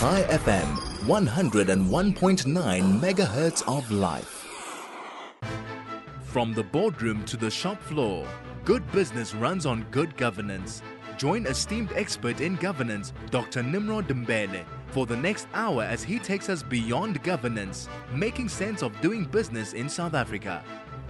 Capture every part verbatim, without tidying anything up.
Chai F M, one oh one point nine megahertz of life. From the boardroom to the shop floor, good business runs on good governance. Join esteemed expert in governance, Doctor Nimrod Mbele, for the next hour as he takes us beyond governance, making sense of doing business in South Africa.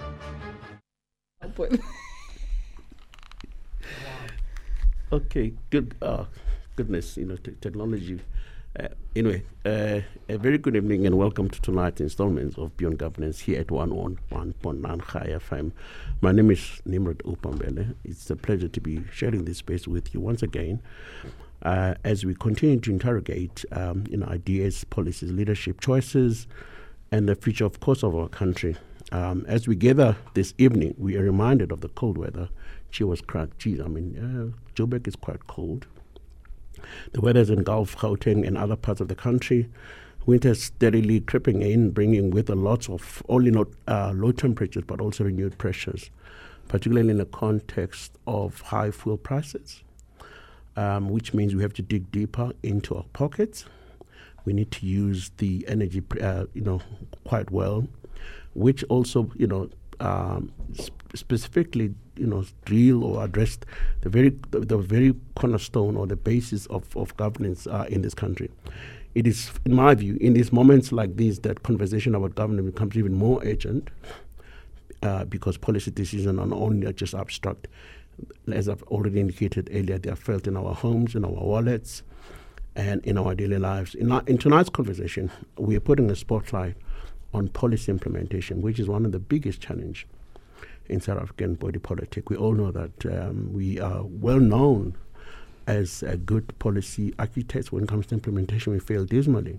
Okay, good. Uh, goodness, you know, t- technology. Uh, anyway, uh, a very good evening and welcome to tonight's installments of Beyond Governance here at one oh one point nine Chai F M. My name is Nimrod Upambele. It's a pleasure to be sharing this space with you once again uh, as we continue to interrogate um, you know, ideas, policies, leadership choices, and the future, of course, of our country. Um, as we gather this evening, we are reminded of the cold weather. She was cracked. Geez, I mean, uh, Joburg is quite cold. The weather's in Gulf, Gauteng, and other parts of the country. Winter's steadily creeping in, bringing with a lot of only not uh, low temperatures, but also renewed pressures, particularly in the context of high fuel prices, um, which means we have to dig deeper into our pockets. We need to use the energy, uh, you know, quite well, which also, you know, um, sp- specifically, you know, drill or address the very, the, the very cornerstone or the basis of, of governance uh, in this country. It is, in my view, in these moments like these, that conversation about governance becomes even more urgent uh, because policy decisions are not only just abstract. As I've already indicated earlier, they are felt in our homes, in our wallets, and in our daily lives. In, our, in tonight's conversation, we are putting a spotlight on policy implementation, which is one of the biggest challenges in South African body politic. We all know that um, we are well known as a good policy architects. When it comes to implementation, we fail dismally.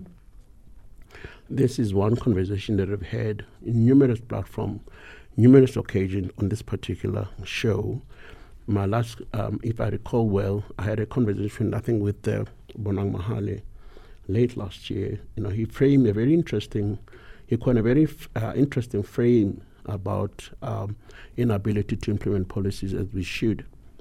This is one conversation that I've had in numerous platforms, numerous occasions on this particular show. My last, um, if I recall well, I had a conversation, I think, with uh, Bonang Mahale late last year. You know, he framed a very interesting He coined a very f- uh, interesting frame about um, inability to implement policies as we should.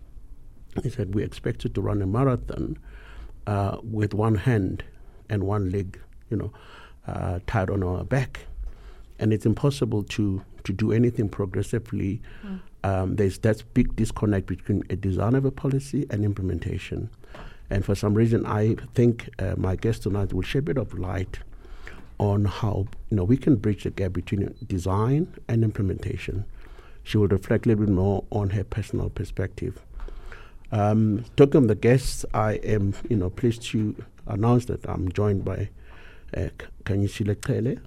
He said we expected to run a marathon uh, with one hand and one leg, you know, uh, tied on our back, and it's impossible to to do anything progressively. Mm. Um, there's that big disconnect between a design of a policy and implementation, and for some reason, I think uh, my guest tonight will shed a bit of light on how, you know, we can bridge the gap between design and implementation. She will reflect a little bit more on her personal perspective. Um, talking of the guests, I am, you know, pleased to announce that I'm joined by uh, Kanyisile Kele.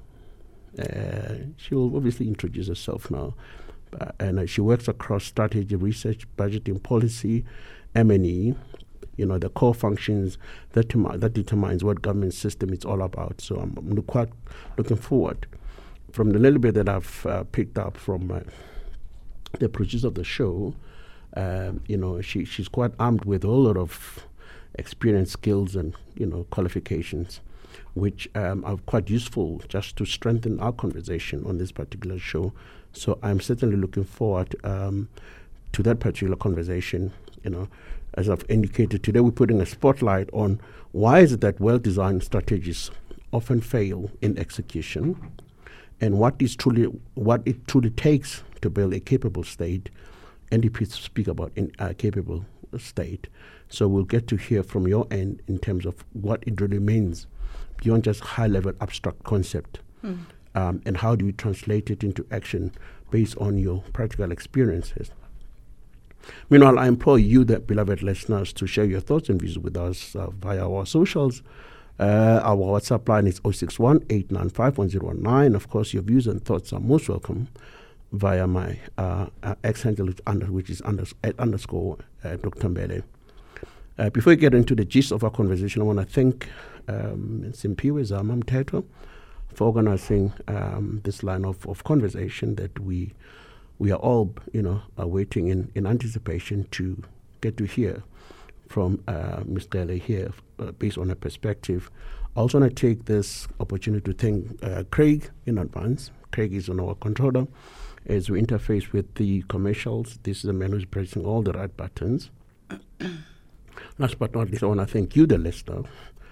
Uh, she will obviously introduce herself now, uh, and uh, she works across strategy, research, budgeting, policy, M and E. You know, the core functions that, tem- that determines what government system it's all about. So I'm, I'm quite looking forward. From the little bit that I've uh, picked up from uh, the producer of the show, uh, you know, she she's quite armed with a whole lot of experience, skills, and, you know, qualifications, which um, are quite useful just to strengthen our conversation on this particular show. So I'm certainly looking forward um, to that particular conversation, you know. As I've indicated, today we're putting a spotlight on why is it that well-designed strategies often fail in execution, and what is truly what it truly takes to build a capable state. N D P speak about in a capable state. So we'll get to hear from your end in terms of what it really means beyond just high-level abstract concept, mm. um, and how do you translate it into action based on your practical experiences. Meanwhile, I implore you, the beloved listeners, to share your thoughts and views with us uh, via our socials. Uh, our WhatsApp line is zero six one, eight nine five, one zero one nine. Of course, your views and thoughts are most welcome via my uh, uh, X handle, which, under, which is under, at underscore uh, Doctor Mbele. Uh, before we get into the gist of our conversation, I want to thank um, Simpiwe Zama Mteto for organizing um, this line of, of conversation that we we are all, you know, are waiting in, in anticipation to get to hear from uh, Miz Kele here uh, based on her perspective. I also want to take this opportunity to thank uh, Craig in advance. Craig is on our controller. As we interface with the commercials, this is the man who's pressing all the right buttons. Last but not least, I want to thank you, the listener,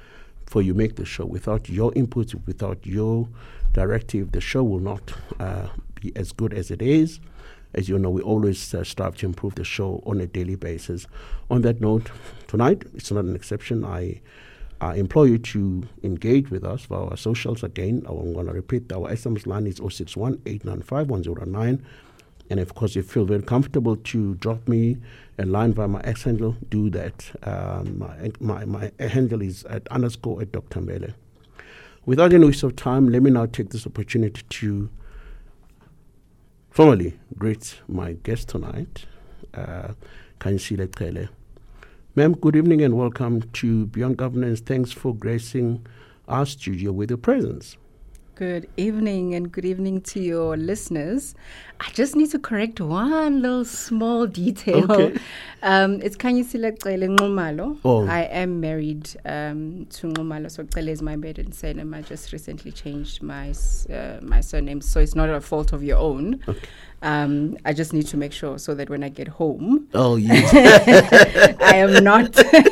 for you make the show. Without your input, without your directive, the show will not uh, be as good as it is. As you know, we always uh, strive to improve the show on a daily basis. On that note, tonight, it's not an exception. I, I implore you to engage with us via our socials again. I'm going to repeat, our S M S line is zero six one, eight nine five, one zero nine. And of course, if you feel very comfortable to drop me a line via my X handle, do that. Um, my, my, my handle is at underscore at Doctor Mbele. Without any waste of time, let me now take this opportunity to formally greet my guest tonight, uh, Khanyisile Cele. Ma'am, good evening and welcome to Beyond Governance. Thanks for gracing our studio with your presence. Good evening and good evening to your listeners. I just need to correct one little small detail. Okay. Um, it's Khanyisile Cele Nxumalo. Oh. I am married um, to Nxumalo, so Cele is my maiden surname. I just recently changed my uh, my surname, so it's not a fault of your own. Okay. Um, I just need to make sure so that when I get home, Oh, yes. I am not,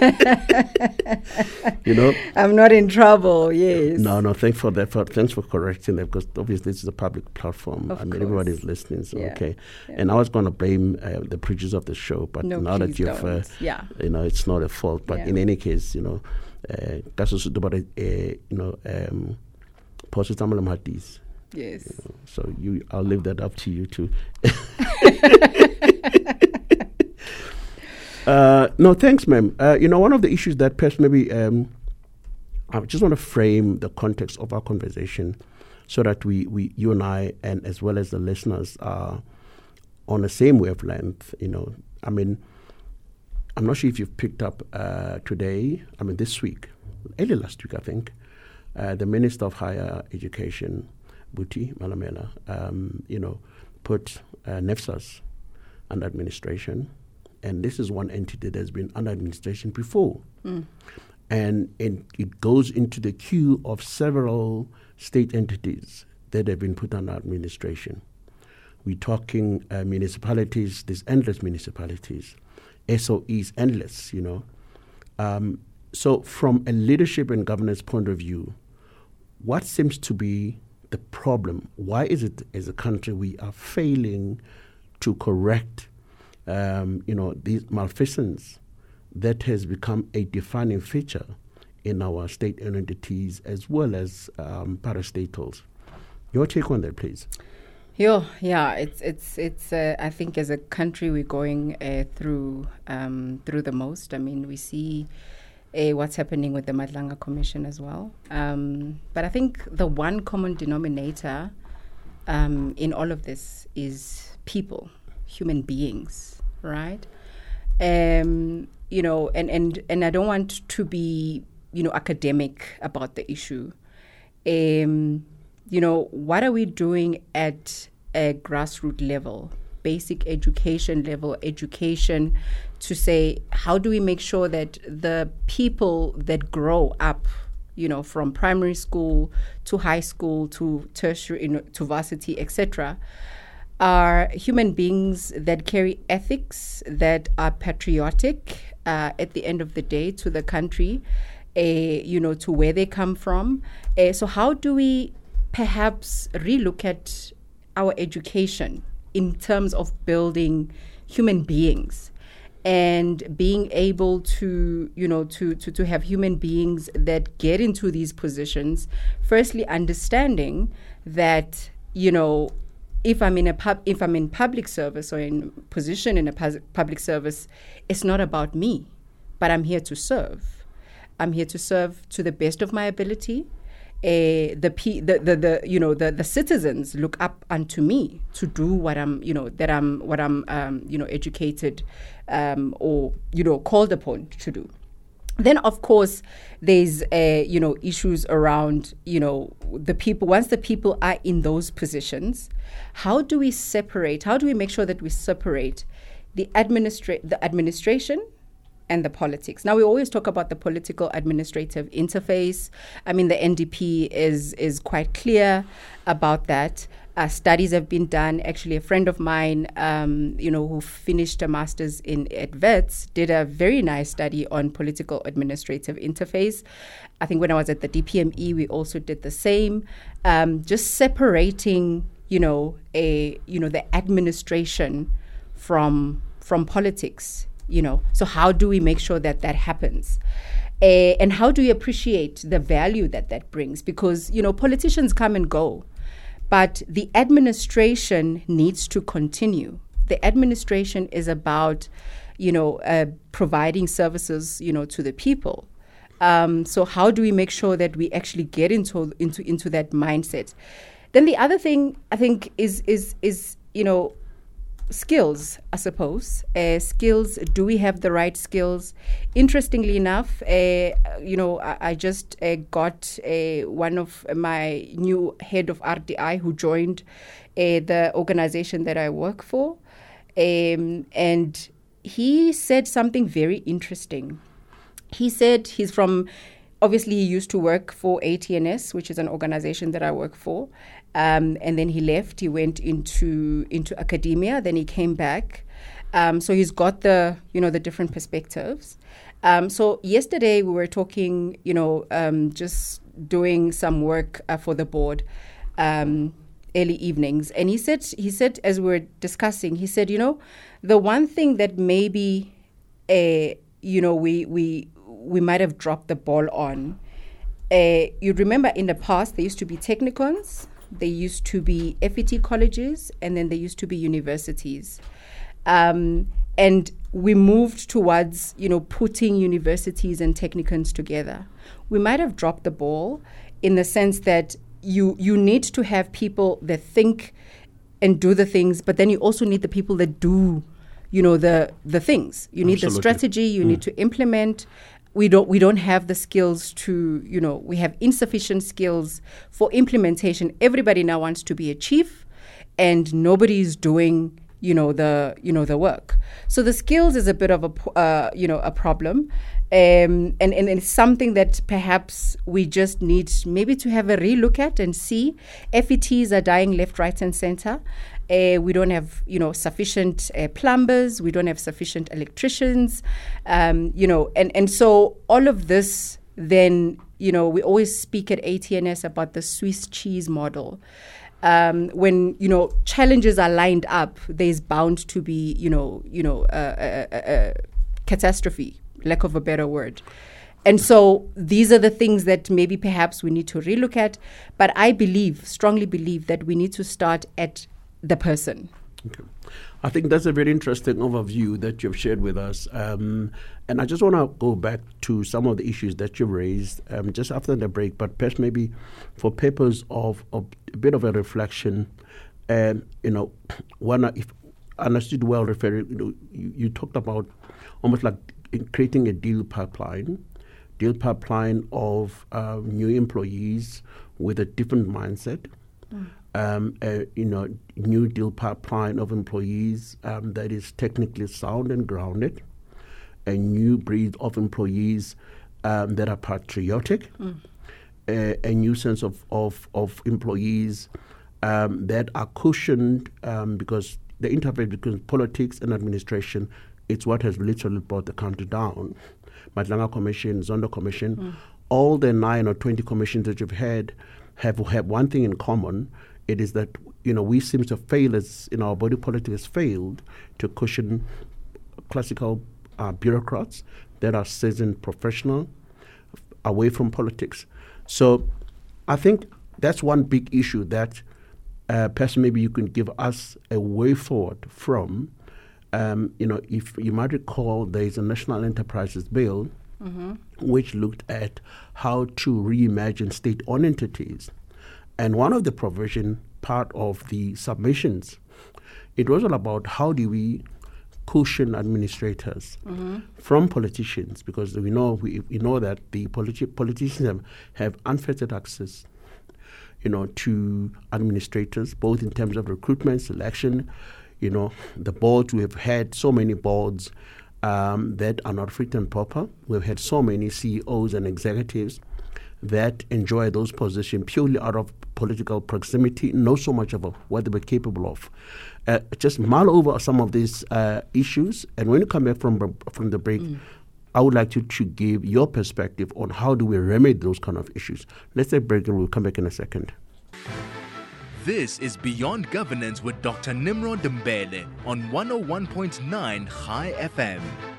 You know? I'm not in trouble. Yes. No, no, thanks for that. For, thanks for correcting that, because obviously this is a public platform. Of I mean, course. everybody's listening, so Yeah. okay. Yeah. And I was going to blame uh, the producers of the show, but No, now that please you've, uh, don't. Yeah. you know, it's not a fault. But Yeah. in any case, you know, uh, about it, uh, you know, um, Positamo Lamhatis. Yes. So you, I'll leave that up to you too. uh, no, thanks, ma'am. Uh, you know, one of the issues that perhaps maybe um, I just want to frame the context of our conversation so that we, we, you and I, and as well as the listeners, are on the same wavelength. You know, I mean, I'm not sure if you've picked up uh, today. I mean, this week, early last week, I think, uh, the Minister of Higher Education, Buti Malamela, um, you know, put uh, NEFSAS under administration, and this is one entity that has been under administration before, Mm. and it, it goes into the queue of several state entities that have been put under administration. We're talking uh, municipalities, there's endless municipalities, S O Es, endless, you know. Um, so from a leadership and governance point of view, what seems to be the problem? Why is it, as a country, we are failing to correct, um, you know, these malfeasance that has become a defining feature in our state entities as well as um, parastatals? Your take on that, please. Yo, yeah, it's it's it's. Uh, I think as a country, we're going uh, through um, through the most. I mean, we see uh, what's happening with the Madlanga Commission as well. Um, but I think the one common denominator um, in all of this is people, human beings, right? Um, you know, and, and, and I don't want to be, you know, academic about the issue. Um, you know, what are we doing at a grassroots level, basic education level, education to say, how do we make sure that the people that grow up, you know, from primary school to high school to tertiary, you know, to varsity, et cetera, are human beings that carry ethics, that are patriotic uh, at the end of the day to the country, uh, you know, to where they come from. Uh, so how do we perhaps relook at our education in terms of building human beings and being able to, you know, to, to, to have human beings that get into these positions, firstly understanding that, you know, if I'm in a pub, if I'm in public service or in position in a pus- public service, it's not about me, but I'm here to serve. I'm here to serve to the best of my ability. Uh, the, P, the the the you know the, the citizens look up unto me to do what I'm you know that I'm what I'm um, you know educated um, or you know called upon to do. Then of course there's uh, you know issues around you know the people. Once the people are in those positions, how do we separate? How do we make sure that we separate the administra- the administration and the politics? Now, we always talk about the political administrative interface. I mean, the N D P is is quite clear about that. Uh, studies have been done. Actually, a friend of mine, um, you know, who finished a master's in at Wits, did a very nice study on political administrative interface. I think when I was at the D P M E, we also did the same, um, just separating, you know, a you know the administration from from politics. You know, so how do we make sure that that happens? Uh, and how do we appreciate the value that that brings? Because, you know, politicians come and go, but the administration needs to continue. The administration is about, you know, uh, providing services, you know, to the people. Um, so how do we make sure that we actually get into into into that mindset? Then the other thing I think is is is you know, skills, I suppose. Uh, skills, do we have the right skills? Interestingly enough, uh, you know, I, I just uh, got uh, one of my new head of R D I who joined uh, the organization that I work for. Um, and he said something very interesting. He said he's from, obviously he used to work for A T N S, which is an organization that I work for. Um, and then he left, he went into into academia, then he came back. Um, so he's got the, you know, the different perspectives. Um, so yesterday we were talking, you know, um, just doing some work uh, for the board, um, early evenings. And he said, he said, as we were discussing, he said, you know, the one thing that maybe, uh, you know, we, we, we might have dropped the ball on, uh, you remember in the past, there used to be technicons, there used to be F E T colleges, and then there used to be universities. Um, and we moved towards, you know, putting universities and technicons together. We might have dropped the ball in the sense that you you need to have people that think and do the things, but then you also need the people that do, you know, the the things. You need Absolutely. the strategy, you mm. need to implement. We don't we don't have the skills to, you know, we have insufficient skills for implementation. Everybody now wants to be a chief, and nobody is doing, you know, the you know the work. So the skills is a bit of a uh, you know a problem, um, and, and and it's something that perhaps we just need maybe to have a relook at and see. F E Ts are dying left, right, and center. Uh, we don't have, you know, sufficient uh, plumbers. We don't have sufficient electricians, um, you know, and, and so all of this then, you know, we always speak at A T N S about the Swiss cheese model. Um, when, you know, challenges are lined up, there's bound to be, you know, you know, a, a, a catastrophe, lack of a better word. And so these are the things that maybe perhaps we need to relook at. But I believe, strongly believe, that we need to start at the person. Okay. I think that's a very interesting overview that you've shared with us. Um, and I just want to go back to some of the issues that you raised um, just after the break, but perhaps maybe for purpose of, of a bit of a reflection, um, you know, one, if understood well, referring, you know, you, you talked about almost like creating a deal pipeline, deal pipeline of uh, new employees with a different mindset. Mm. Um, a, you know, new deal pipeline of employees um, that is technically sound and grounded, a new breed of employees um, that are patriotic, mm. a, a new sense of, of, of employees um, that are cushioned um, because the interface between politics and administration, it's what has literally brought the country down. Madlanga Commission, Zondo Commission, mm. all the nine or twenty commissions that you've had have, have one thing in common. It is that, you know, we seem to fail as, in our body politic has failed to cushion classical uh, bureaucrats that are seasoned professional away from politics. So I think that's one big issue that uh, perhaps maybe you can give us a way forward from. Um, you know, if you might recall, there is a National Enterprises Bill mm-hmm. which looked at how to reimagine state-owned entities. And one of the provision part of the submissions, it was all about how do we cushion administrators mm-hmm. from politicians, because we know we, we know that the politi- politicians have, have unfettered access, you know, to administrators, both in terms of recruitment, selection, you know, the boards. We have had so many boards um, that are not fit and proper. We've had so many C E Os and executives that enjoy those positions purely out of political proximity, not so much about what they were capable of. Uh, just mull over some of these uh, issues, and when you come back from from the break, mm. I would like you to give your perspective on how do we remedy those kind of issues. Let's take a break and we'll come back in a second. This is Beyond Governance with Doctor Nimrod Dembele on one oh one point nine High F M.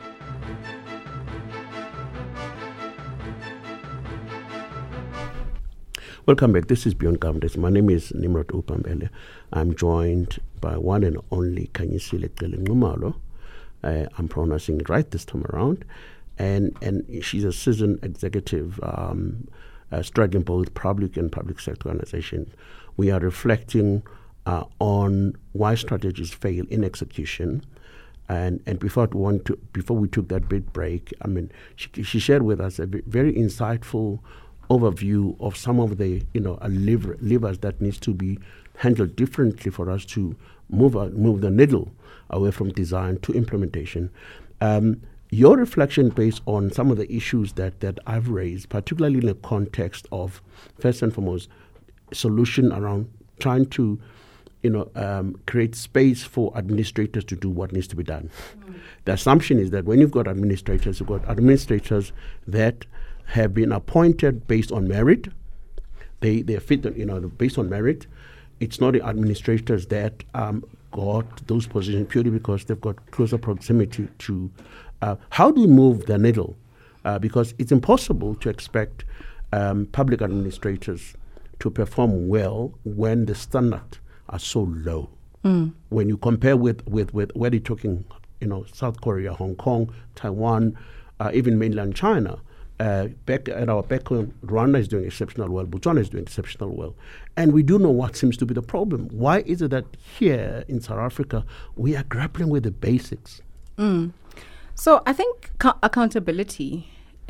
Welcome back. This is Beyond Governance. My name is Nimrod Upambele. I'm joined by one and only Khanyisile Qelengumalo. Uh, I'm pronouncing it right this time around. And and she's a seasoned executive um, uh, struggling both public and public sector organizations. We are reflecting uh, on why strategies fail in execution. And and before we want to, before we took that big break, I mean, she, she shared with us a very insightful overview of some of the you know uh, lever, levers that needs to be handled differently for us to move uh, move the needle away from design to implementation. Um, your reflection based on some of the issues that that I've raised, particularly in the context of first and foremost solution around trying to you know um, create space for administrators to do what needs to be done. Mm. The assumption is that when you've got administrators, you've got administrators that have been appointed based on merit. They they fit, you know, based on merit. It's not the administrators that um, got those positions purely because they've got closer proximity to. Uh, how do we move the needle? Uh, because it's impossible to expect um, public administrators to perform well when the standards are so low. Mm. When you compare with with with where they're talking, you know, South Korea, Hong Kong, Taiwan, uh, even mainland China. Uh, back at our back home, Rwanda is doing exceptional well, Botswana is doing exceptional well. And we do know what seems to be the problem. Why is it that here in South Africa, we are grappling with the basics? Mm. So I think co- accountability,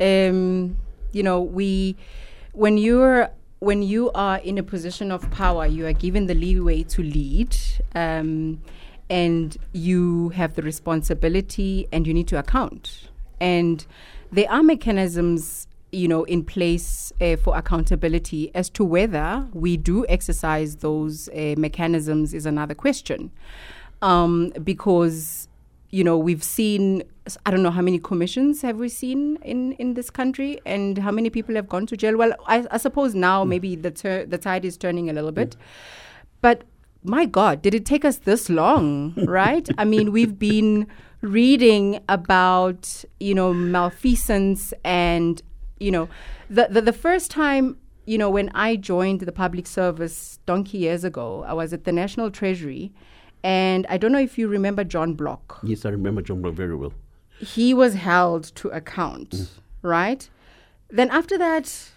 um, you know, we, when you're, when you are in a position of power, you are given the leeway to lead, um, and you have the responsibility and you need to account. And there are mechanisms, you know, in place uh, for accountability. As to whether we do exercise those uh, mechanisms is another question, um, because you know we've seen. I don't know how many commissions have we seen in, in this country, and how many people have gone to jail. Well, I, I suppose now mm. maybe the ter- the tide is turning a little bit, mm. but my God, did it take us this long? Right? I mean, we've been reading about, you know, malfeasance and, you know, the, the, the first time, you know, when I joined the public service donkey years ago, I was at the National Treasury, and I don't know if you remember John Block. Yes, I remember John Block very well. He was held to account, mm. right? Then after that,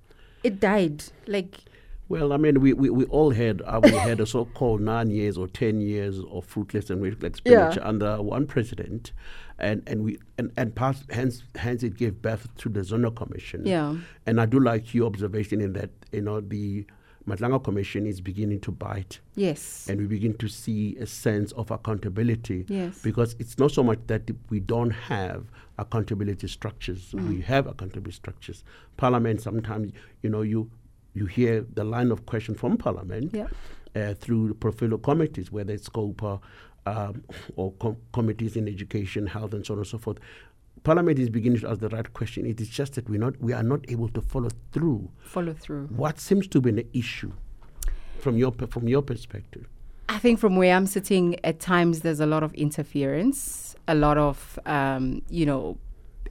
it died. Like, well, I mean, we, we, we all had uh, we had a so-called nine years or ten years of fruitless and wasteful expenditure yeah. under one president, and and we and and past, hence hence it gave birth to the Zondo Commission. Yeah. And I do like your observation in that you know the Madlanga Commission is beginning to bite. Yes. And we begin to see a sense of accountability. Yes. Because it's not so much that we don't have accountability structures. Mm. We have accountability structures. Parliament sometimes, you know, you. You hear the line of question from Parliament yeah. uh, through the portfolio committees, whether it's COPA um, or com- committees in education, health, and so on and so forth. Parliament is beginning to ask the right question. It is just that we not we are not able to follow through. Follow through. What seems to be an issue from your from your perspective? I think from where I'm sitting, at times there's a lot of interference, a lot of um, you know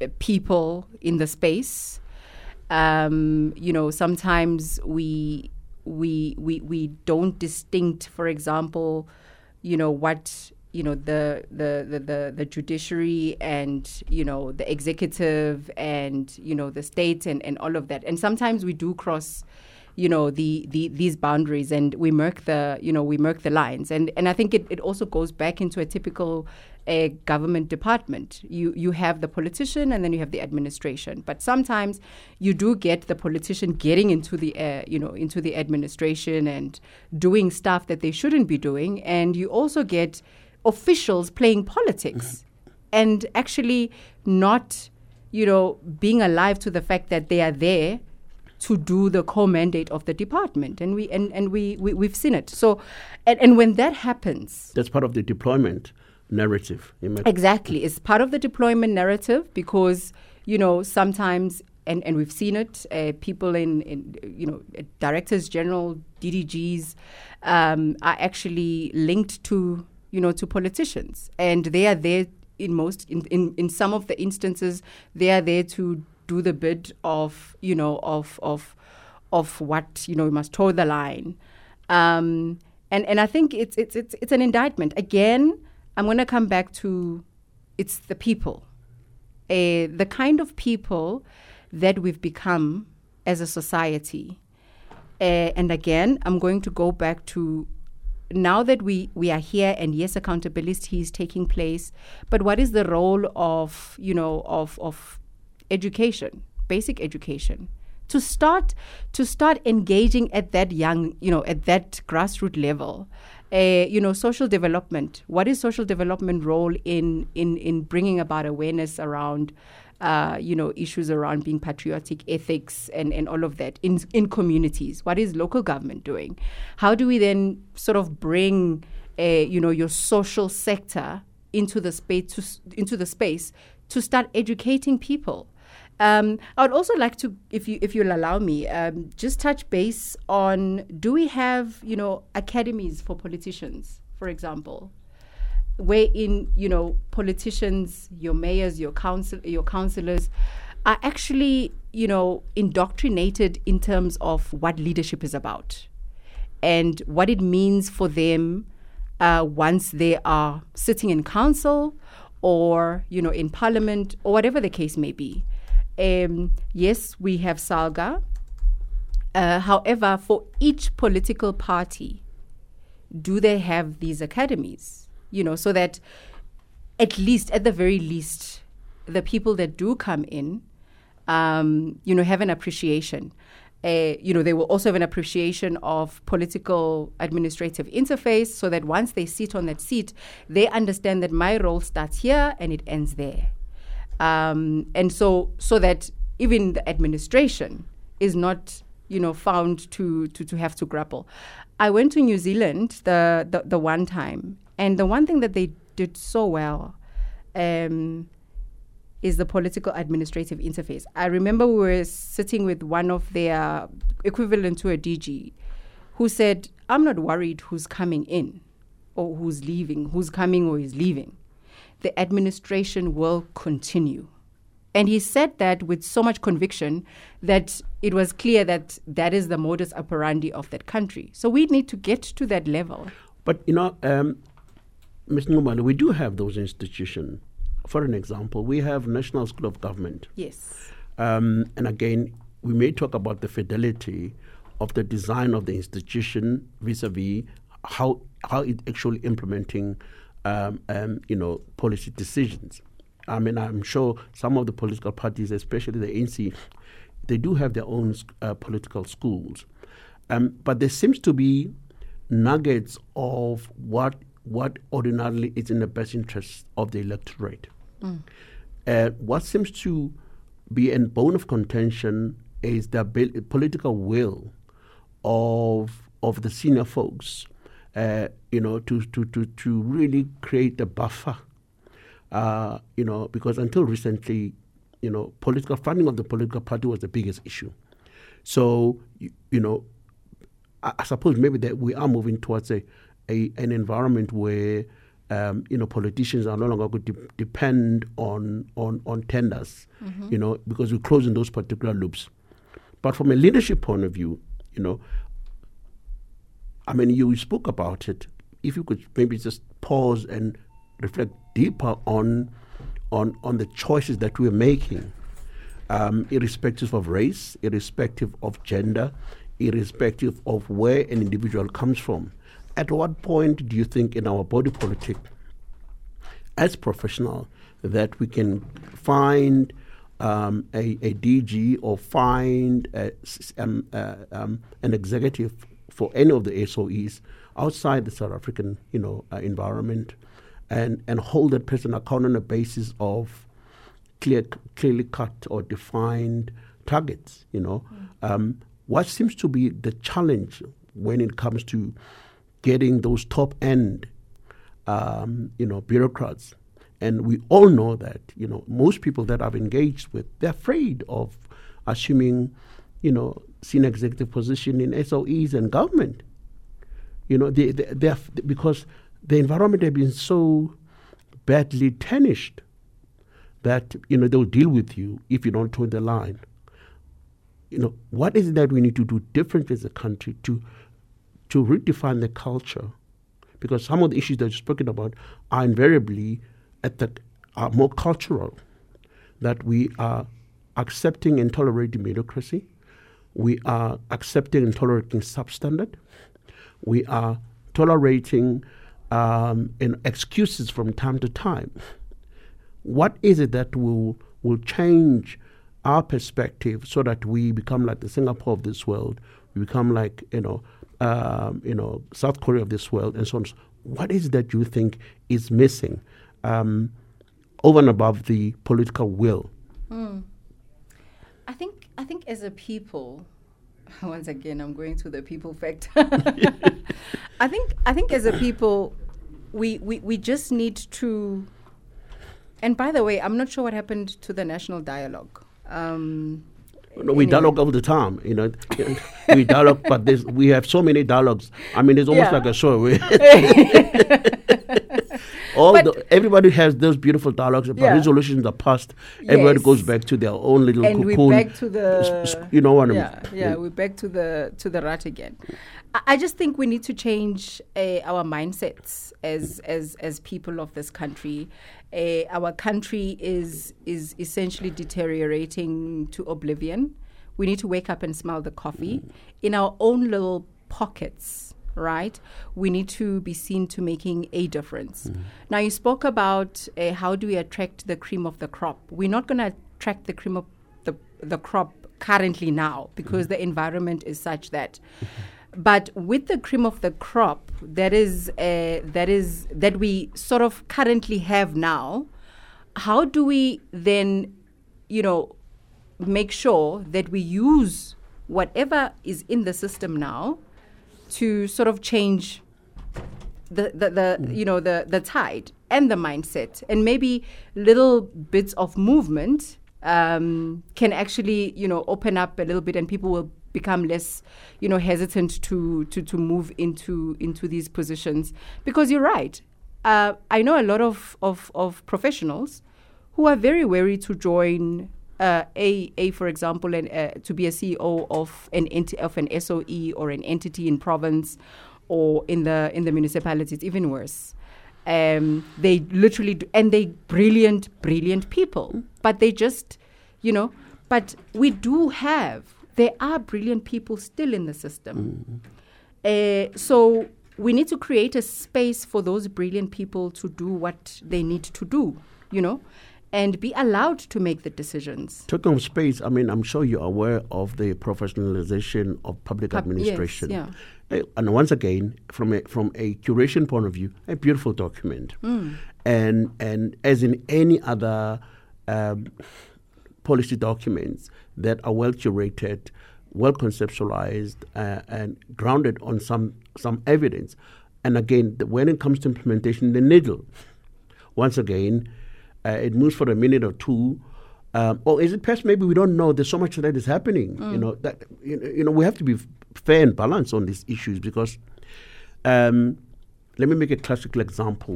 people in the space. Um, you know, sometimes we we we we don't distinct, for example, you know, what you know the the, the, the the judiciary and you know the executive and you know the state and, and all of that. And sometimes we do cross, you know, the, the these boundaries, and we murk the you know we murk the lines. And and I think it, it also goes back into a typical a government department. You you have the politician and then you have the administration. But sometimes you do get the politician getting into the uh, you know into the administration and doing stuff that they shouldn't be doing, and you also get officials playing politics and actually not you know being alive to the fact that they are there to do the core mandate of the department. And we and, and we, we we've seen it. So and, and when that happens, that's part of the deployment narrative. Exactly. It's part of the deployment narrative because, you know, sometimes and, and we've seen it, uh, people in, in, you know, directors general, D D Gs um, are actually linked to, you know, to politicians. And they are there in most, in, in, in some of the instances, they are there to do the bid of, you know, of, of, of what, you know, we must toe the line. Um, and, and I think it's, it's, it's, it's an indictment. Again, I'm going to come back to it's the people, uh, the kind of people that we've become as a society. Uh, and again, I'm going to go back to now that we, we are here and yes, accountability is taking place, but what is the role of, you know, of, of education, basic education? To start, to start engaging at that young, you know, at that grassroots level. Uh, you know, social development. What is social development role in in in bringing about awareness around, uh, you know, issues around being patriotic, ethics, and, and all of that in in communities? What is local government doing? How do we then sort of bring, uh, you know, your social sector into the space to into the space to start educating people? Um, I would also like to, if you if you'll allow me, um, just touch base on, do we have, you know, academies for politicians, for example, wherein, you know, politicians, your mayors, your council, your councillors are actually, you know, indoctrinated in terms of what leadership is about and what it means for them uh, once they are sitting in council or, you know, in parliament or whatever the case may be. Um, yes, we have SALGA. Uh, however, for each political party, do they have these academies? You know, so that at least, at the very least, the people that do come in, um, you know, have an appreciation. Uh, you know, they will also have an appreciation of political administrative interface so that once they sit on that seat, they understand that my role starts here and it ends there. Um, and so, so that even the administration is not, you know, found to, to, to have to grapple. I went to New Zealand the, the, the one time, and the one thing that they did so well um, is the political administrative interface. I remember we were sitting with one of their equivalent to a D G who said, I'm not worried who's coming in or who's leaving, who's coming or is leaving. The administration will continue. And he said that with so much conviction that it was clear that that is the modus operandi of that country. So we need to get to that level. But, you know, um, Miz Ngumalo, we do have those institutions. For an example, we have National School of Government. Yes. Um, and again, we may talk about the fidelity of the design of the institution vis-a-vis how, how it's actually implementing Um, um, you know, policy decisions. I mean, I'm sure some of the political parties, especially the A N C, they do have their own uh, political schools. Um, but there seems to be nuggets of what what ordinarily is in the best interest of the electorate. Mm. Uh, what seems to be a bone of contention is the bil- political will of of the senior folks. Uh, you know, to, to, to, to really create a buffer, uh, you know, because until recently, you know, political funding of the political party was the biggest issue. So, you, you know, I, I suppose maybe that we are moving towards a, a an environment where, um, you know, politicians are no longer going to de- depend on, on, on tenders, mm-hmm. you know, because we're closing those particular loops. But from a leadership point of view, you know, I mean, you spoke about it. If you could maybe just pause and reflect deeper on on, on the choices that we're making, um, irrespective of race, irrespective of gender, irrespective of where an individual comes from. At what point do you think in our body politic, as professional, that we can find um, a, a D G or find a, um, uh, um, an executive for any of the S O Es outside the South African, you know, uh, environment, and, and hold that person account on a basis of clear, clearly cut or defined targets, you know. Mm. Um, what seems to be the challenge when it comes to getting those top-end, um, you know, bureaucrats? And we all know that, you know, most people that I've engaged with, they're afraid of assuming, you know, senior executive position in S O Es and government. You know, they, they, they're, because the environment has been so badly tarnished that, you know, they'll deal with you if you don't toe the line. You know, what is it that we need to do differently as a country to to redefine the culture? Because some of the issues that you've spoken about are invariably at the, are more cultural, that we are accepting and tolerating mediocrity, we are accepting and tolerating substandard, we are tolerating um, and excuses from time to time. What is it that will will change our perspective so that we become like the Singapore of this world, we become like, you know, um, you know, South Korea of this world, and so on. What is it that you think is missing um, over and above the political will? Mm. I think I think as a people, once again, I'm going to the people factor. I think I think as a people, we, we, we just need to. And by the way, I'm not sure what happened to the national dialogue. Um, no, we anyway. dialogue all the time, you know. we dialogue, but there's, we have so many dialogues. I mean, it's almost yeah. like a show. All the, everybody has those beautiful dialogues, but yeah. resolutions are passed. Yes. Everybody goes back to their own little and cocoon. And we back to the, you know what I yeah, mean? Yeah, yeah, we're back to the to the rut again. I, I just think we need to change uh, our mindsets as as as people of this country. Uh, our country is is essentially deteriorating to oblivion. We need to wake up and smell the coffee mm. in our own little pockets. Right, we need to be seen to making a difference. Mm. Now, you spoke about uh, how do we attract the cream of the crop. We're not going to attract the cream of the the crop currently now because mm. the environment is such that. Mm-hmm. But with the cream of the crop that is uh, that is that we sort of currently have now, how do we then, you know, make sure that we use whatever is in the system now to sort of change the, the, the mm. you know, the, the tide and the mindset, and maybe little bits of movement um, can actually, you know, open up a little bit, and people will become less, you know, hesitant to to, to move into into these positions. Because you're right, uh, I know a lot of, of, of professionals who are very wary to join Uh, a, a, for example, an, uh, to be a C E O of an enti- of an S O E or an entity in province or in the in the municipality. It's even worse. Um, they literally do, and they brilliant, brilliant people, mm. but they just, you know. But we do have there are brilliant people still in the system. Mm. Uh, so we need to create a space for those brilliant people to do what they need to do. You know. And be allowed to make the decisions. Talking of space, I mean, I'm sure you're aware of the professionalization of public Pub- administration. Yes, yeah. Uh, and once again, from a, from a curation point of view, a beautiful document. Mm. And and as in any other um, policy documents that are well curated, well conceptualized, uh, and grounded on some some evidence. And again, the, when it comes to implementation, the needle, once again, Uh, it moves for a minute or two, um, or is it perhaps maybe we don't know? There's so much that is happening. Mm. You know that you know, you know we have to be f- fair and balanced on these issues because. Um, let me make a classical example.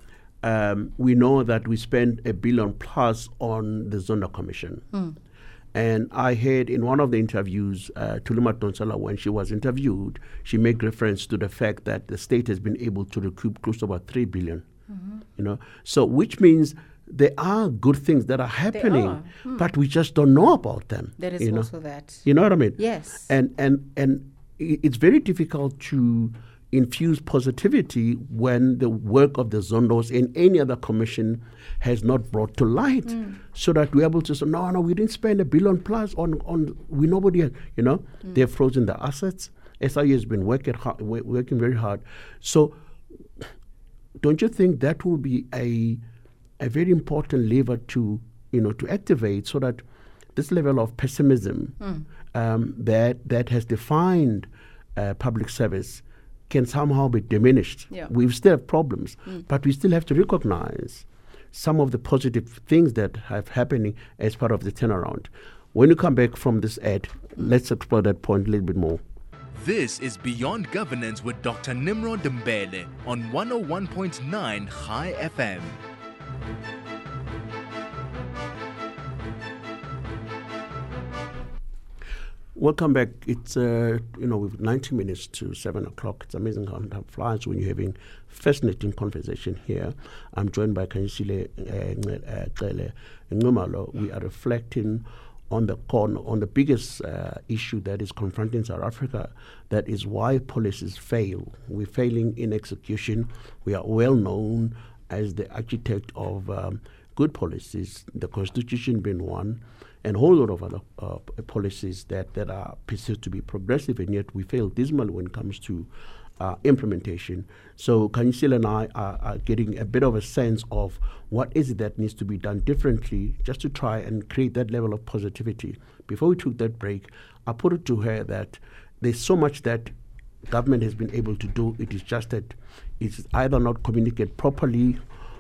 Um, we know that we spent a billion plus on the Zondo Commission, mm. and I heard in one of the interviews, uh, Tulima Donsala, when she was interviewed, she made reference to the fact that the state has been able to recoup close to about three billion. Mm-hmm. You know, so which means. There are good things that are happening, are. Hmm. but we just don't know about them. There is you know? also that. You know what I mean? Yes. And and and it's very difficult to infuse positivity when the work of the Zondos and any other commission has not brought to light, mm. so that we're able to say, no, no, we didn't spend a billion plus on on we nobody, has, you know, mm. they've frozen the assets. S I E has been working hard, working very hard. So, don't you think that will be a a very important lever to, you know, to activate so that this level of pessimism Mm. um, that that has defined uh, public service can somehow be diminished. Yeah. We still have problems, Mm. but we still have to recognize some of the positive things that have happening as part of the turnaround. When you come back from this ad, let's explore that point a little bit more. This is Beyond Governance with Doctor Nimrod Dembele on one oh one point nine High F M. Welcome back. It's, uh, you know, with ninety minutes to seven o'clock. It's amazing how time flies when you're having fascinating conversation here. I'm joined by Khanyisile Cele Nxumalo. We are reflecting on the con- on the biggest uh, issue that is confronting South Africa, that is why policies fail. We're failing in execution. We are well known as the architect of um, good policies, the Constitution being one, and a whole lot of other uh, policies that, that are perceived to be progressive, and yet we fail dismally when it comes to uh, implementation. So Khanyisile and I are, are getting a bit of a sense of what is it that needs to be done differently just to try and create that level of positivity. Before we took that break, I put it to her that there's so much that government has been able to do. It is just that it's either not communicated properly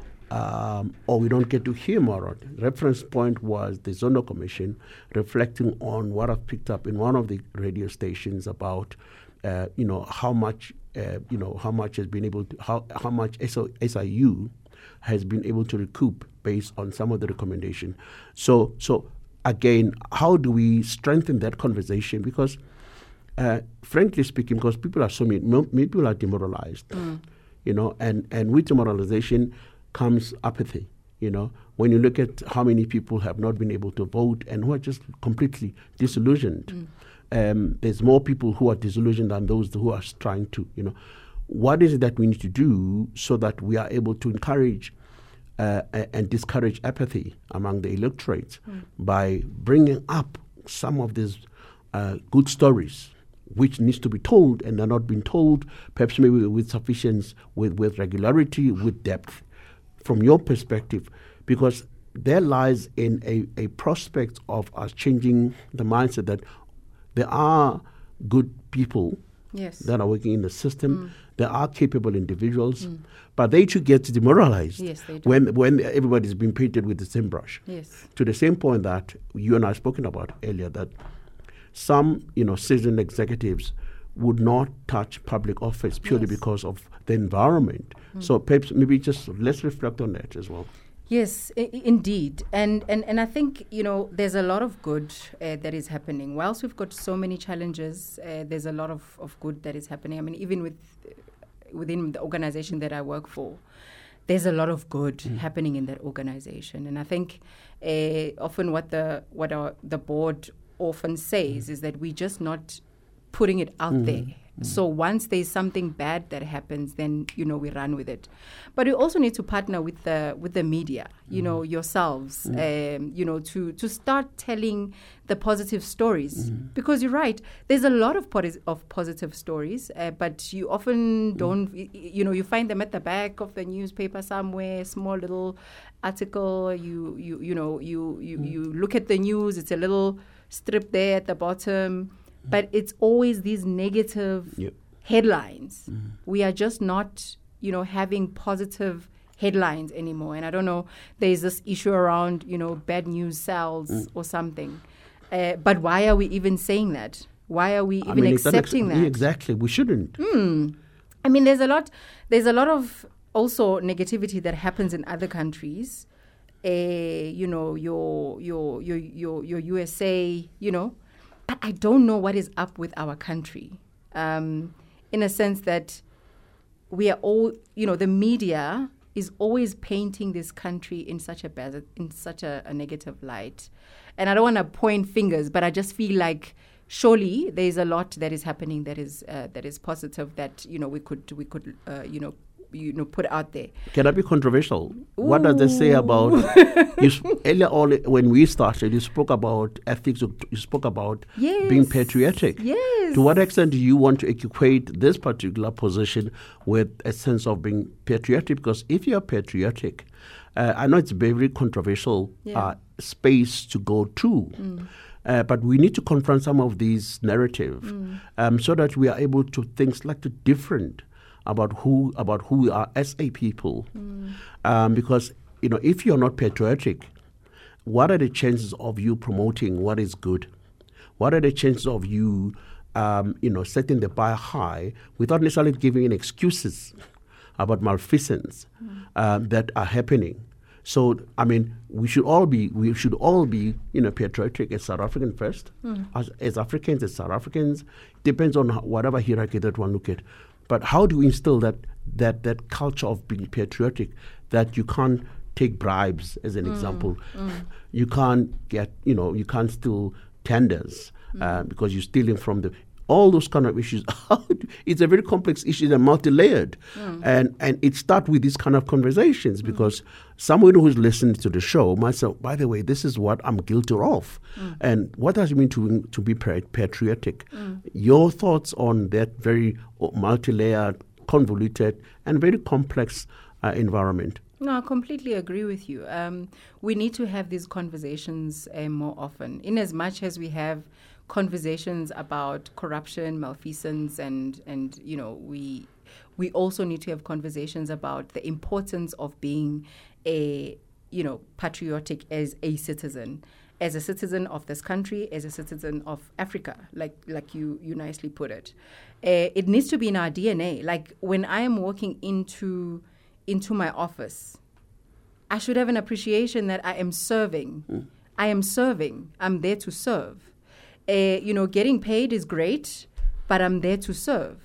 Um, or we don't get to hear more of it. Reference point was the Zondo Commission reflecting on what I've picked up in one of the radio stations about, uh, you know, how much, uh, you know, how much has been able to, how, how much S I U has been able to recoup based on some of the recommendation. So, so again, how do we strengthen that conversation? Because, uh, frankly speaking, because people are so many, many people are demoralized, mm. you know, and, and with demoralization comes apathy. You know, when you look at how many people have not been able to vote and who are just completely disillusioned, mm. um, there's more people who are disillusioned than those who are trying to, you know. What is it that we need to do so that we are able to encourage uh, and discourage apathy among the electorate mm. by bringing up some of these uh, good stories which needs to be told and are not being told, perhaps maybe with sufficiency, with, with regularity, with depth. From your perspective, because there lies in a, a prospect of us changing the mindset that there are good people yes. that are working in the system, mm. there are capable individuals, mm. but they too get demoralized yes, they do. when when everybody's been painted with the same brush. Yes. To the same point that you and I have spoken about earlier, that some, you know, seasoned executives would not touch public office purely yes. because of the environment. Mm. So perhaps maybe just let's reflect on that as well. Yes, I- indeed. And, and and I think, you know, there's a lot of good uh, that is happening. Whilst we've got so many challenges, uh, there's a lot of, of good that is happening. I mean, even with uh, within the organization that I work for, there's a lot of good mm. happening in that organization. And I think uh, often what the what our, the board often says mm. is that we're just not putting it out mm. there. Mm. So once there's something bad that happens, then, you know, we run with it. But we also need to partner with the with the media, you mm. know, yourselves, mm. um, you know, to, to start telling the positive stories. Mm. Because you're right, there's a lot of pos- of positive stories, uh, but you often mm. don't, y- you know, you find them at the back of the newspaper somewhere, small little article. You you you know, you you, mm. you look at the news, it's a little strip there at the bottom. But it's always these negative yep. headlines. Mm. We are just not, you know, having positive headlines anymore. And I don't know, there's this issue around, you know, bad news sells mm. or something. Uh, but why are we even saying that? Why are we even I mean, accepting ex- that? Exactly, we shouldn't. Mm. I mean, there's a lot. There's a lot of also negativity that happens in other countries. Uh, you know, your your your your your U S A. You know. But I don't know what is up with our country, um, in a sense that we are all, you know, the media is always painting this country in such a bad, in such a, a negative light. And I don't want to point fingers, but I just feel like surely there is a lot that is happening that is uh, that is positive that, you know, we could we could uh, you know. you know, put out there. Can I be controversial? Ooh. What does it say about, you sp- earlier on when we started, you spoke about ethics, you spoke about yes. being patriotic. Yes. To what extent do you want to equate this particular position with a sense of being patriotic? Because if you're patriotic, uh, I know it's very controversial yeah. uh, space to go to. Mm. Uh, but we need to confront some of these narratives mm. um, so that we are able to think slightly different about who about who we are as a people. Mm. Um, because, you know, if you're not patriotic, what are the chances of you promoting what is good? What are the chances of you, um, you know, setting the bar high without necessarily giving any excuses about malfeasance mm. um, that are happening? So, I mean, we should all be, we should all be, you know, patriotic as South African first, mm. as, as Africans, as South Africans. Depends on whatever hierarchy that one look at. But how do we instill that that that culture of being patriotic, that you can't take bribes, as an mm. example, mm. you can't get, you know, you can't steal tenders mm. uh, because you're stealing from the. All those kind of issues, it's a very complex issue and multi-layered. Mm. And and it starts with these kind of conversations mm. because someone who's listening to the show might say, by the way, this is what I'm guilty of. Mm. And what does it mean to, to be patriotic? Mm. Your thoughts on that very multi-layered, convoluted, and very complex uh, environment? No, I completely agree with you. Um, we need to have these conversations uh, more often, in as much as we have conversations about corruption, malfeasance, and and you know we we also need to have conversations about the importance of being a you know patriotic as a citizen, as a citizen of this country, as a citizen of Africa, like like you you nicely put it. Uh, it needs to be in our D N A. Like when I am walking into into my office, I should have an appreciation that I am serving. Mm. I am serving. I'm there to serve. Uh, you know, getting paid is great, but I'm there to serve.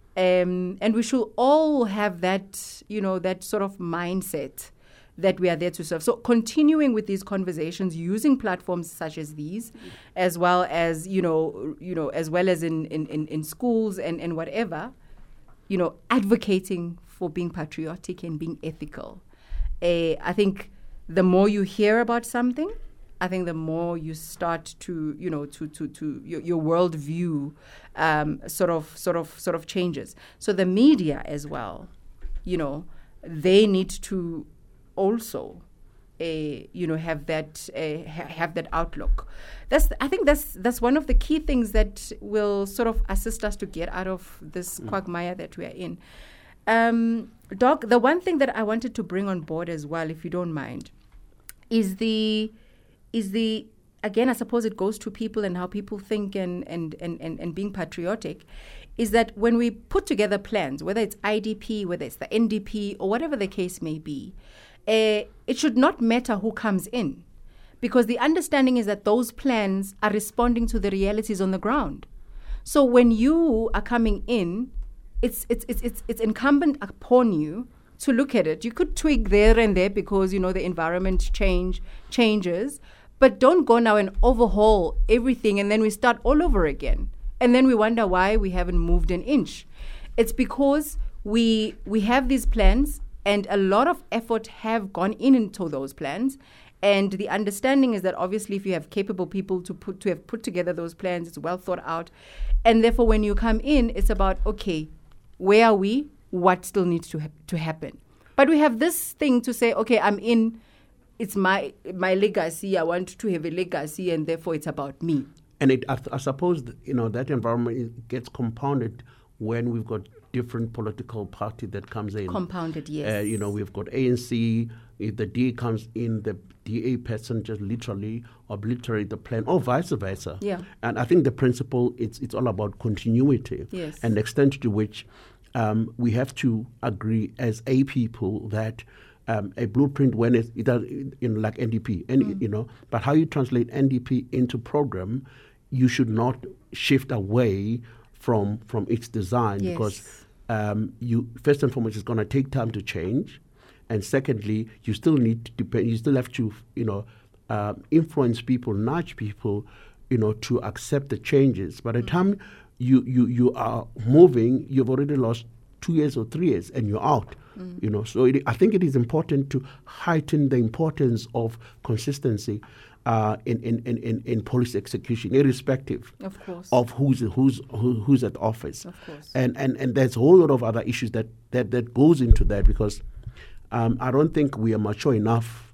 Um, and we should all have that, you know, that sort of mindset that we are there to serve. So continuing with these conversations, using platforms such as these, mm-hmm. as well as, you know, you know, as well as in, in, in, in schools and, and whatever, you know, advocating for being patriotic and being ethical. Uh, I think the more you hear about something, I think the more you start to, you know, to to to your, your worldview, um, sort of sort of sort of changes. So the media as well, you know, they need to also, uh, you know, have that uh, ha- have that outlook. That's I think that's that's one of the key things that will sort of assist us to get out of this mm. quagmire that we are in. Um, Doc, the one thing that I wanted to bring on board as well, if you don't mind, is the is the, again, I suppose it goes to people and how people think and, and, and, and, and being patriotic, is that when we put together plans, whether it's I D P, whether it's the N D P, or whatever the case may be, uh, it should not matter who comes in, because the understanding is that those plans are responding to the realities on the ground. So when you are coming in, it's it's it's it's, it's incumbent upon you to look at it. You could tweak there and there because, you know, the environment change changes, but don't go now and overhaul everything and then we start all over again. And then we wonder why we haven't moved an inch. It's because we we have these plans and a lot of effort have gone in into those plans. And the understanding is that obviously if you have capable people to put to have put together those plans, it's well thought out. And therefore when you come in, it's about, okay, where are we? What still needs to ha- to happen? But we have this thing to say, okay, I'm in, it's my my legacy, I want to have a legacy, and therefore it's about me. And it, I, I suppose, you know, that environment gets compounded when we've got different political party that comes in. Compounded, yes. Uh, you know, we've got A N C, if the D comes in, the D A person just literally obliterate the plan, or vice versa. Yeah. And I think the principle, it's it's all about continuity. Yes. And the extent to which um, we have to agree as a people that Um, a blueprint when it, it does, you know, like N D P, and mm. you know, but how you translate N D P into program, you should not shift away from from its design, yes. because um, you first and foremost it's going to take time to change, and secondly, you still need to depend. You still have to, you know, uh, influence people, nudge people, you know, to accept the changes. By the mm. time you you you are moving, you've already lost two years or three years, and you're out. Mm. You know, so it, I think it is important to heighten the importance of consistency uh, in, in, in, in policy execution, irrespective of course of who's who's who, who's at office. Of course, and and and there's a whole lot of other issues that that, that goes into that, because um, I don't think we are mature enough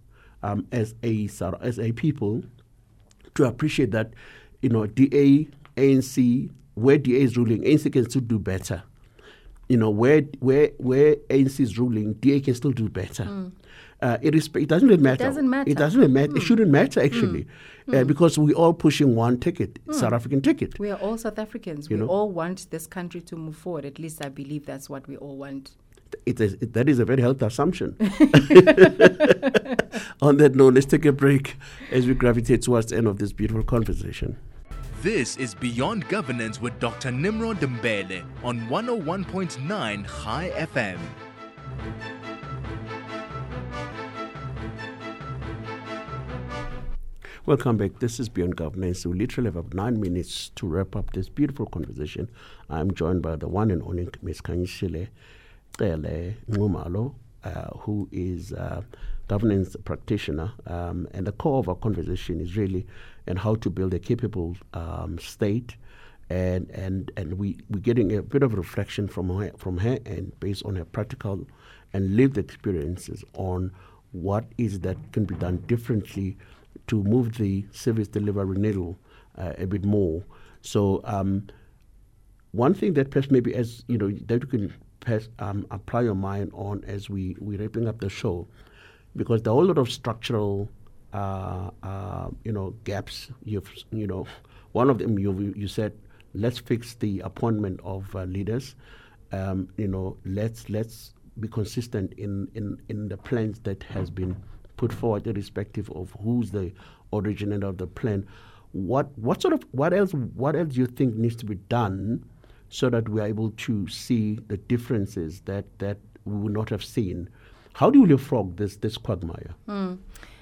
um, as a as a people to appreciate that, you know, D A, A N C, where D A is ruling, A N C can still do better. You know, where where where A N C is ruling, D A can still do better. Mm. Uh, it, is, it doesn't really matter. It doesn't matter. It doesn't really matter. Mm. It shouldn't matter, actually, mm. uh, mm. because we're all pushing one ticket, mm. South African ticket. We are all South Africans. You we know? all want this country to move forward. At least I believe that's what we all want. It is, it, that is a very healthy assumption. On that note, let's take a break as we gravitate towards the end of this beautiful conversation. This is Beyond Governance with Doctor Nimrod Mbele on one oh one point nine High F M. Welcome back. This is Beyond Governance. We literally have nine minutes to wrap up this beautiful conversation. I'm joined by the one and only Miz Khanyisile Nxumalo, uh, who is a governance practitioner. Um, and the core of our conversation is really on how to build a capable um, state. And and and we, we're getting a bit of reflection from her, from her and based on her practical and lived experiences on what is that can be done differently to move the service delivery needle uh, a bit more. So um, one thing that perhaps maybe as, you know, that you can perhaps um, apply your mind on as we, we're wrapping up the show, because there are a whole lot of structural, uh, uh, you know, gaps. You've, you know, one of them, you, you said, let's fix the appointment of uh, leaders. Um, you know, let's let's be consistent in, in, in the plans that has been put forward, irrespective of who's the originator of the plan. What what sort of what else what else do you think needs to be done so that we're able to see the differences that, that we would not have seen? How do you leapfrog this this quagmire? Mm.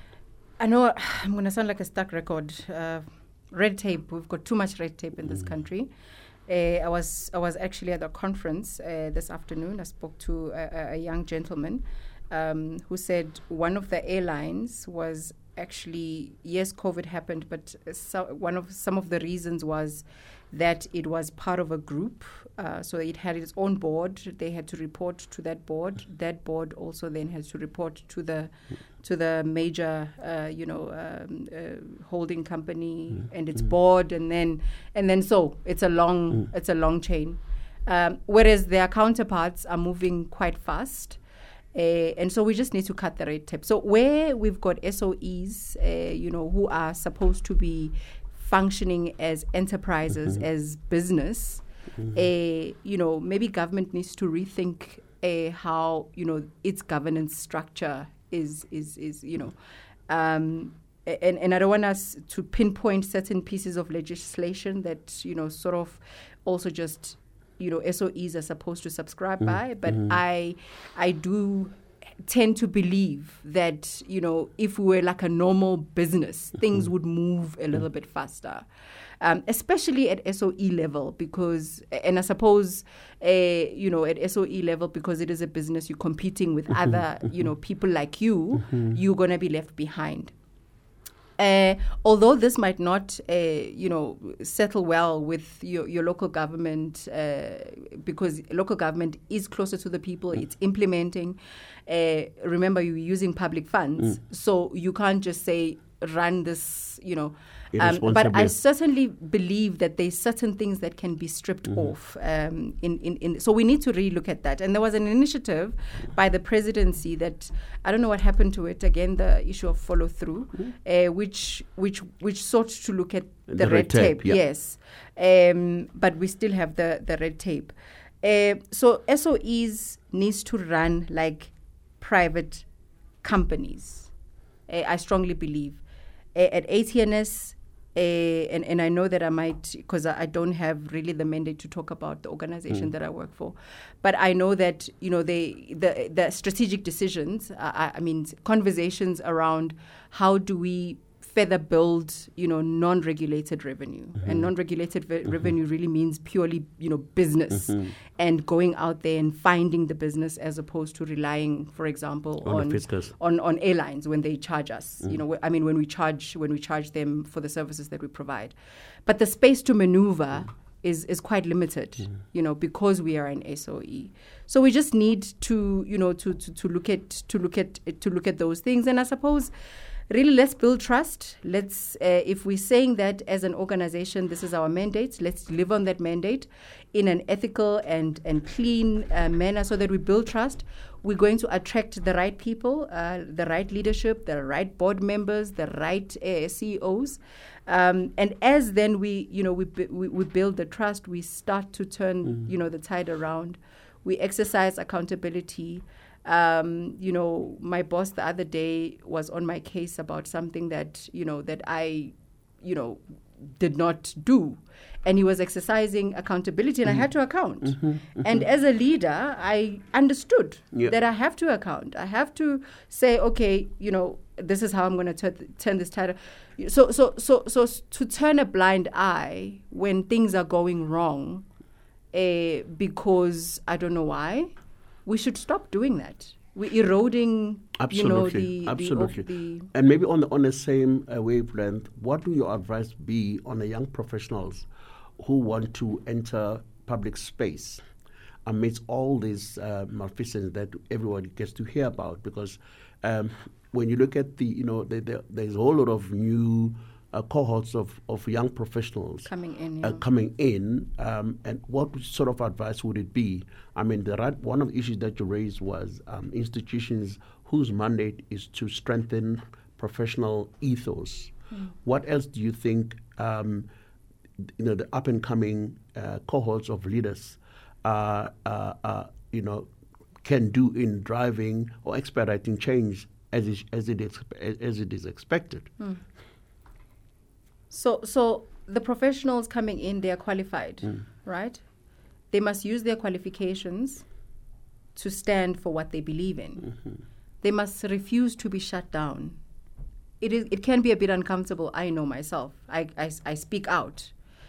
I know I'm going to sound like a stuck record. Uh, red tape. We've got too much red tape in mm. this country. Uh, I was I was actually at a conference uh, this afternoon. I spoke to a, a young gentleman Um, who said one of the airlines was actually, yes, COVID happened, but so one of some of the reasons was that it was part of a group. Uh, so it had its own board. They had to report to that board. That board also then has to report to the to the major, uh, you know, um, uh, holding company mm. and its mm. board, and then and then so it's a long mm. it's a long chain. Um, whereas their counterparts are moving quite fast. Uh, and so we just need to cut the red tape. So where we've got S O Es, uh, you know, who are supposed to be functioning as enterprises, mm-hmm. as business, mm-hmm. uh, you know, maybe government needs to rethink uh, how, you know, its governance structure is, is, is you know, um, and, and I don't want us to pinpoint certain pieces of legislation that, you know, sort of also just, you know, S O Es are supposed to subscribe mm. by, but mm. I I do tend to believe that, you know, if we were like a normal business, mm-hmm. things would move a little mm. bit faster, um, especially at S O E level, because, and I suppose, uh, you know, at S O E level, because it is a business, you're competing with mm-hmm. other, you know, people like you, mm-hmm. you're going to be left behind. Uh, although this might not, uh, you know, settle well with your, your local government, uh, because local government is closer to the people, mm. it's implementing. Uh, remember, you're using public funds, mm. so you can't just say, run this, you know. Um, but I certainly believe that there's certain things that can be stripped mm-hmm. off. Um, in, in, in so we need to really look at that. And there was an initiative by the presidency that, I don't know what happened to it, again, the issue of follow through, mm-hmm. uh, which which which sought to look at the, the red, red tape, tape yeah. yes. Um, but we still have the, the red tape. Uh, so S O Es needs to run like private companies. Uh, I strongly believe. Uh, at A T N S, Uh, and, and I know that I might, because I, I don't have really the mandate to talk about the organization mm. that I work for, but I know that, you know, they, the the strategic decisions, uh, I, I mean, conversations around how do we further build, you know, non-regulated revenue. Mm-hmm. And non-regulated ve- mm-hmm. revenue really means purely, you know, business mm-hmm. and going out there and finding the business as opposed to relying, for example, on on, on, on airlines when they charge us. Mm-hmm. You know, I mean, when we charge when we charge them for the services that we provide. But the space to maneuver mm-hmm. is is quite limited, mm-hmm. you know, because we are an S O E. So we just need to, you know, to, to, to look at to look at to look at those things. And I suppose really, let's build trust. Let's, uh, if we're saying that as an organization, this is our mandate, let's live on that mandate in an ethical and, and clean uh, manner so that we build trust. We're going to attract the right people, uh, the right leadership, the right board members, the right uh, C E Os. Um, and as then we, you know, we, we, we build the trust, we start to turn, mm-hmm. you know, the tide around. We exercise accountability. Um, you know, my boss the other day was on my case about something that, you know, that I, you know, did not do. And he was exercising accountability, and mm-hmm. I had to account. Mm-hmm, mm-hmm. And as a leader, I understood yep. that I have to account. I have to say, okay, you know, this is how I'm going to t- turn this tide. So, so, so, so to turn a blind eye when things are going wrong, uh, because I don't know why, we should stop doing that. We're eroding, absolutely, you know, the... absolutely. The, the and maybe on the, on the same uh, wavelength, what will your advice be on the young professionals who want to enter public space amidst all these uh, malfeasance that everyone gets to hear about? Because um, when you look at the, you know, the, the, there's a whole lot of new Uh, cohorts of, of young professionals coming in, yeah. uh, coming in, um, and what sort of advice would it be? I mean, the right, one of the issues that you raised was um, institutions whose mandate is to strengthen professional ethos. Mm. What else do you think, um, you know, the up and coming uh, cohorts of leaders, uh, uh, uh, you know, can do in driving or expediting change as it, as it is as it is expected? Mm. So, so the professionals coming in, they are qualified, mm. right? They must use their qualifications to stand for what they believe in. Mm-hmm. They must refuse to be shut down. It is. It can be a bit uncomfortable. I know myself. I, I, I speak out,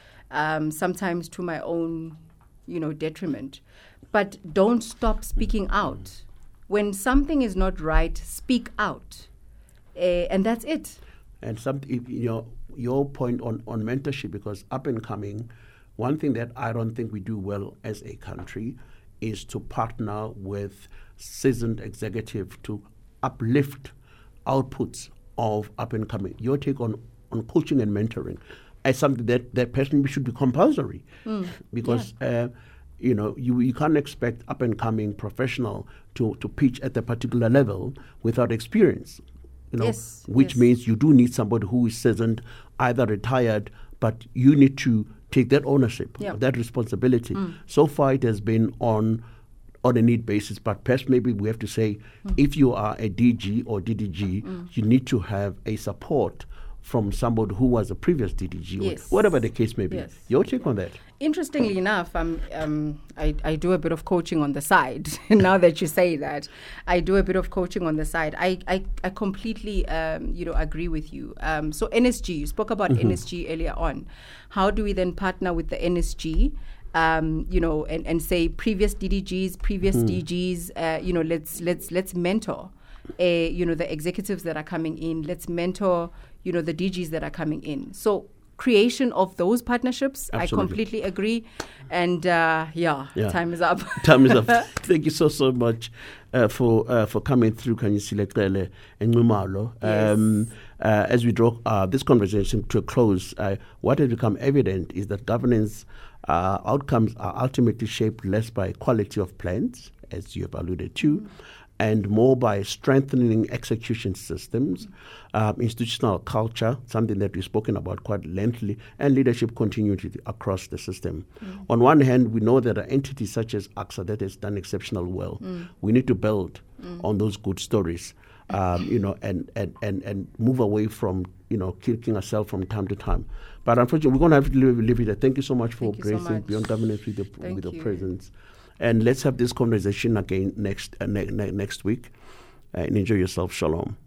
um, sometimes to my own, you know, detriment. But don't stop speaking out. When something is not right, speak out, uh, and that's it. And some, you know, your point on, on mentorship, because up and coming, one thing that I don't think we do well as a country is to partner with seasoned executive to uplift outputs of up and coming. Your take on, on coaching and mentoring as something that, that personally should be compulsory, mm, because yeah. uh, you know you, you can't expect up and coming professional to, to pitch at a particular level without experience. You know, yes, which yes. means you do need somebody who is seasoned, either retired, but you need to take that ownership, yep. that responsibility. Mm. So far, it has been on on a need basis, but perhaps maybe we have to say, mm. if you are a D G or D D G, mm. you need to have a support from somebody who was a previous D D G, yes. or whatever the case may be. Yes. Your take on that? Interestingly enough, um, um, I, I do a bit of coaching on the side. Now that you say that, I do a bit of coaching on the side. I, I, I completely um, you know, agree with you. Um, so N S G, you spoke about mm-hmm. N S G earlier on. How do we then partner with the N S G? Um, you know, and, and say previous D D Gs, previous mm. D Gs. Uh, you know, let's let's let's mentor. Uh, you know, the executives that are coming in. Let's mentor. You know, the D Gs that are coming in. So creation of those partnerships, absolutely. I completely agree. And uh, yeah, yeah, time is up. Time is up. Thank you so, so much uh, for uh, for coming through, Khanyisile Cele and Nxumalo. Um, uh, as we draw uh, this conversation to a close, uh, what has become evident is that governance uh, outcomes are ultimately shaped less by quality of plans, as you have alluded to, mm-hmm. and more by strengthening execution systems, um, institutional culture, something that we've spoken about quite lengthily, and leadership continuity across the system. Mm. On one hand, we know there are entities such as AXA that has done exceptional well. Mm. We need to build mm. on those good stories, um, you know, and, and, and, and move away from, you know, kicking ourselves from time to time. But unfortunately, we're going to have to leave, leave it there. Thank you so much for Thank gracing so much. Beyond Governance with, the, Thank with your you. presence. And let's have this conversation again next uh, ne- ne- next week. Uh, and enjoy yourself. Shalom.